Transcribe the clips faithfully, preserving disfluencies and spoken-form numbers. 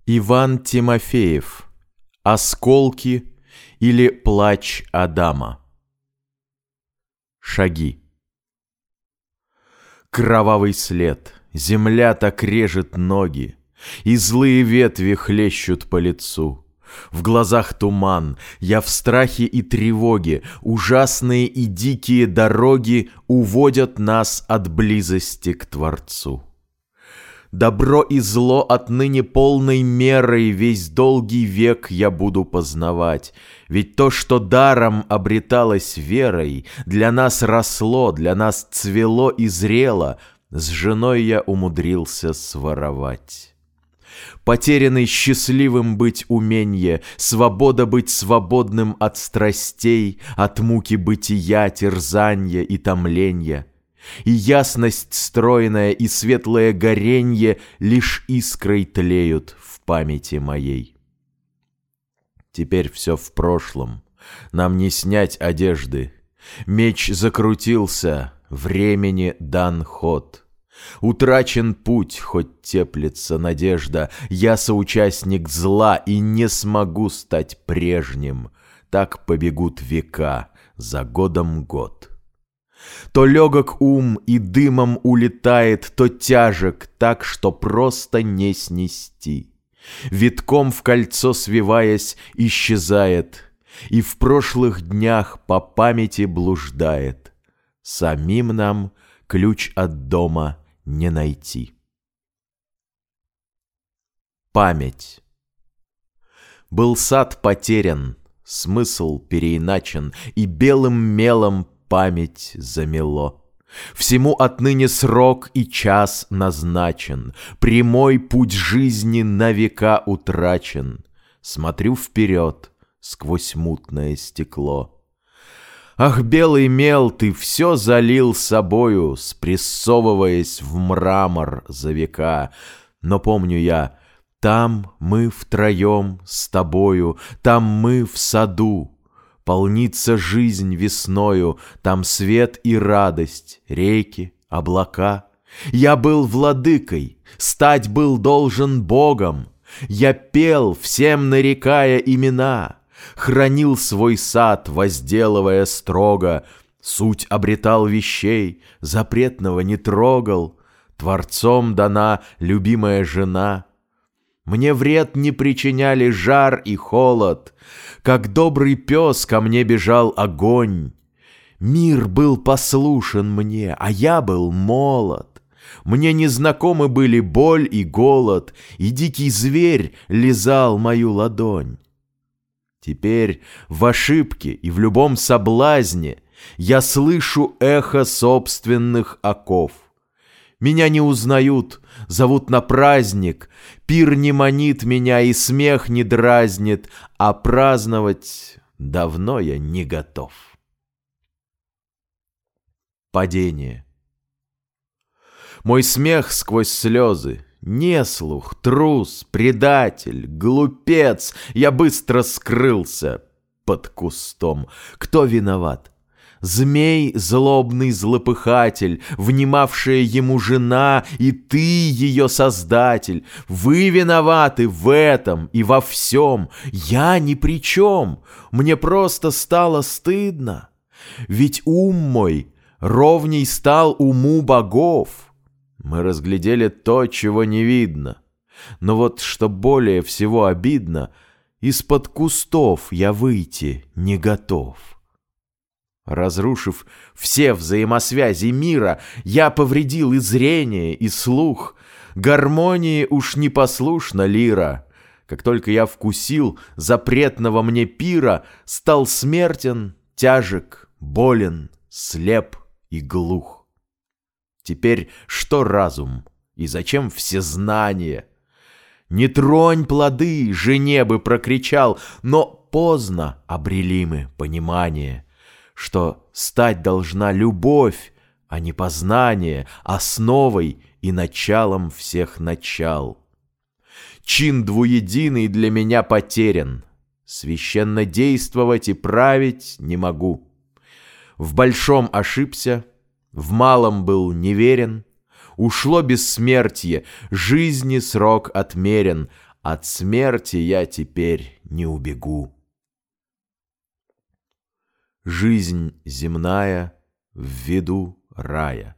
Иван Тимофеев. Осколки или плач Адама. Шаги. Кровавый след, земля так режет ноги, и злые ветви хлещут по лицу. В глазах туман, я в страхе и тревоге, ужасные и дикие дороги уводят нас от близости к Творцу. Добро и зло отныне полной мерой весь долгий век я буду познавать, ведь то, что даром обреталось верой, для нас росло, для нас цвело и зрело, с женой я умудрился своровать. Потерянный счастливым быть уменье, свобода быть свободным от страстей, от муки бытия, терзанья и томленья. И ясность стройная и светлое горенье лишь искрой тлеют в памяти моей. Теперь все в прошлом, нам не снять одежды. Меч закрутился, времени дан ход. Утрачен путь, хоть теплится надежда. Я соучастник зла и не смогу стать прежним. Так побегут века, за годом год. То легок ум и дымом улетает, то тяжек так, что просто не снести. Витком в кольцо свиваясь, исчезает, и в прошлых днях по памяти блуждает. Самим нам ключ от дома не найти. Память. Был сад потерян, смысл переиначен, и белым мелом память замело. Всему отныне срок и час назначен, прямой путь жизни на века утрачен. Смотрю вперед сквозь мутное стекло. Ах, белый мел, ты все залил собою, спрессовываясь в мрамор за века. Но помню я, там мы втроем с тобою, там мы в саду. Полнится жизнь весною, там свет и радость, реки, облака. Я был владыкой, стать был должен Богом. Я пел, всем нарекая имена, хранил свой сад, возделывая строго, суть обретал вещей, запретного не трогал. Творцом дана любимая жена. Мне вред не причиняли жар и холод, как добрый пес ко мне бежал огонь. Мир был послушен мне, а я был молод. Мне незнакомы были боль и голод, и дикий зверь лизал мою ладонь. Теперь в ошибке и в любом соблазне я слышу эхо собственных оков. Меня не узнают, зовут на праздник, пир не манит меня и смех не дразнит, а праздновать давно я не готов. Падение. Мой смех сквозь слезы, неслух, трус, предатель, глупец, я быстро скрылся под кустом. Кто виноват? Змей, злобный злопыхатель, внимавшая ему жена, и ты, ее создатель. Вы виноваты в этом и во всем. Я ни при чем. Мне просто стало стыдно. Ведь ум мой ровней стал уму богов. Мы разглядели то, чего не видно. Но вот что более всего обидно, из-под кустов я выйти не готов. Разрушив все взаимосвязи мира, я повредил и зрение, и слух. Гармонии уж непослушна лира. Как только я вкусил запретного мне пира, стал смертен, тяжек, болен, слеп и глух. Теперь что разум и зачем всезнание? Не тронь плоды, жене бы прокричал, но поздно обрели мы понимание, что стать должна любовь, а не познание, основой и началом всех начал. Чин двуединый для меня потерян, священно действовать и править не могу. В большом ошибся, в малом был неверен, ушло бессмертие, жизни срок отмерен, от смерти я теперь не убегу. Жизнь земная в виду рая.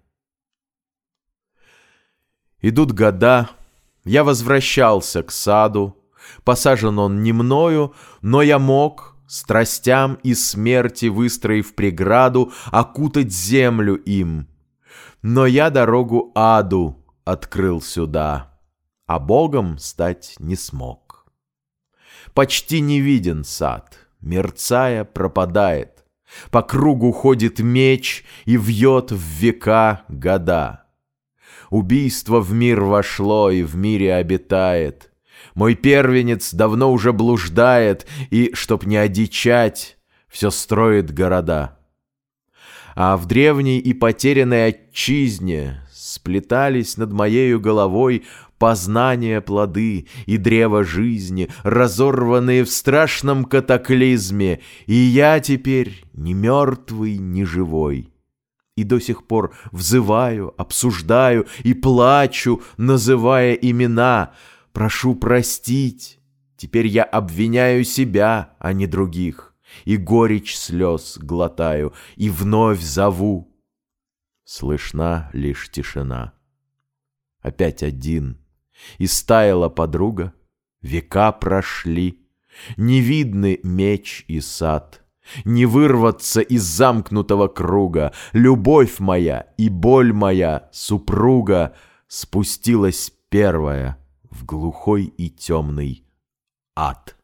Идут года, я возвращался к саду. Посажен он не мною, но я мог, страстям и смерти выстроив преграду, окутать землю им. Но я дорогу аду открыл сюда, а Богом стать не смог. Почти не виден сад, мерцая, пропадает. По кругу ходит меч и вьет в века года. Убийство в мир вошло и в мире обитает. Мой первенец давно уже блуждает и, чтоб не одичать, все строит города. А в древней и потерянной отчизне сплетались над моею головой познания плоды и древо жизни, разорванные в страшном катаклизме, и я теперь ни мертвый, ни живой. И до сих пор взываю, обсуждаю и плачу, называя имена. Прошу простить, теперь я обвиняю себя, а не других, и горечь слез глотаю, и вновь зову. Слышна лишь тишина. Опять один, и стаяла подруга, века прошли, не видны меч и сад. Не вырваться из замкнутого круга. Любовь моя и боль моя, супруга, спустилась первая в глухой и темный ад.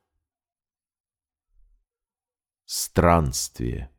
Странствие.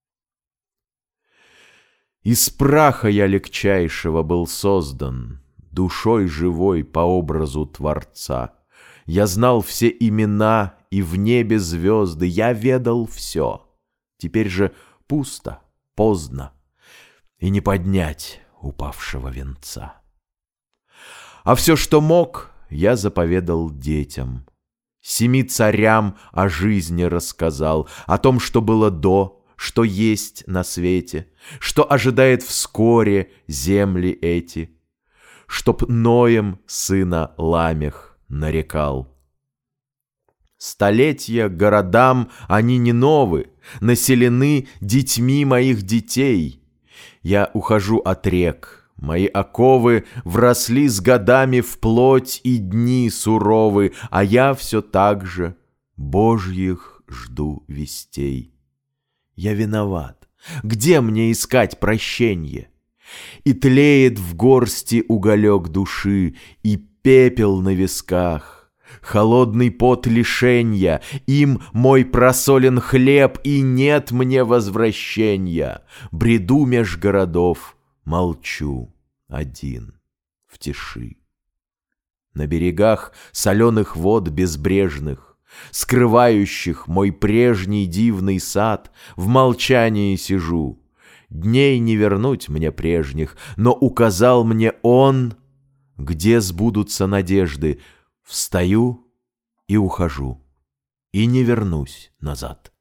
Из праха я легчайшего был создан, душой живой по образу Творца. Я знал все имена и в небе звезды, я ведал все. Теперь же пусто, поздно, и не поднять упавшего венца. А все, что мог, я заповедал детям. Семи царям о жизни рассказал, о том, что было до, что есть на свете, что ожидает вскоре земли эти, чтоб Ноем сына Ламех нарекал. Столетия городам они не новы, населены детьми моих детей. Я ухожу от рек, мои оковы вросли с годами в плоть и дни суровы, а я все так же Божьих жду вестей. Я виноват, где мне искать прощенье? И тлеет в горсти уголек души, и пепел на висках. Холодный пот лишенья, им мой просолен хлеб, и нет мне возвращения. Бреду меж городов, молчу один в тиши. На берегах соленых вод безбрежных, скрывающих мой прежний дивный сад, в молчании сижу. Дней не вернуть мне прежних, но указал мне он, где сбудутся надежды. Встаю и ухожу, и не вернусь назад.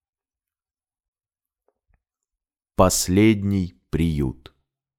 Последний приют.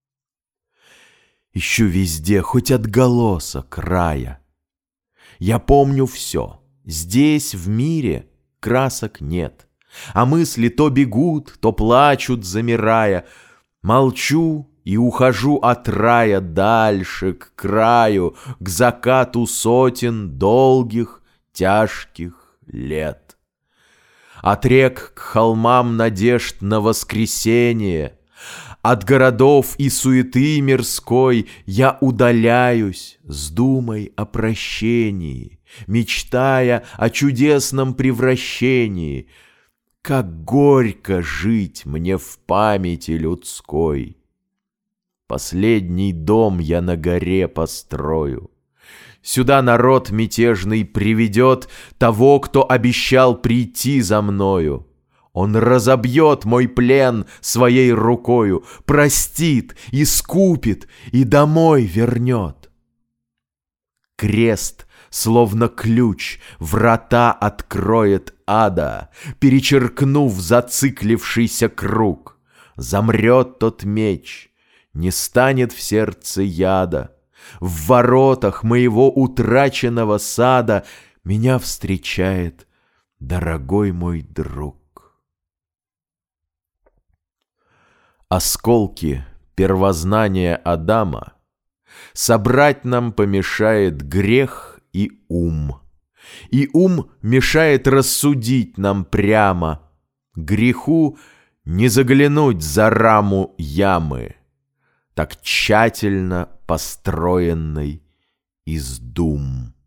Ищу везде хоть отголосок рая. Я помню все. Здесь, в мире, красок нет, а мысли то бегут, то плачут, замирая. Молчу и ухожу от рая дальше, к краю, к закату сотен долгих, тяжких лет. От рек к холмам надежд на воскресение, от городов и суеты мирской я удаляюсь с думой о прощении, мечтая о чудесном превращении. Как горько жить мне в памяти людской! Последний дом я на горе построю. Сюда народ мятежный приведет того, кто обещал прийти за мною. Он разобьет мой плен своей рукою, простит, искупит и домой вернет. Крест, словно ключ, врата откроет ада, перечеркнув зациклившийся круг. Замрет тот меч, не станет в сердце яда, В воротах моего утраченного сада меня встречает дорогой мой друг. Осколки первознания Адама собрать нам помешает грех и ум, и ум мешает рассудить нам прямо, греху не заглянуть за раму ямы, так тщательно построенной из дум.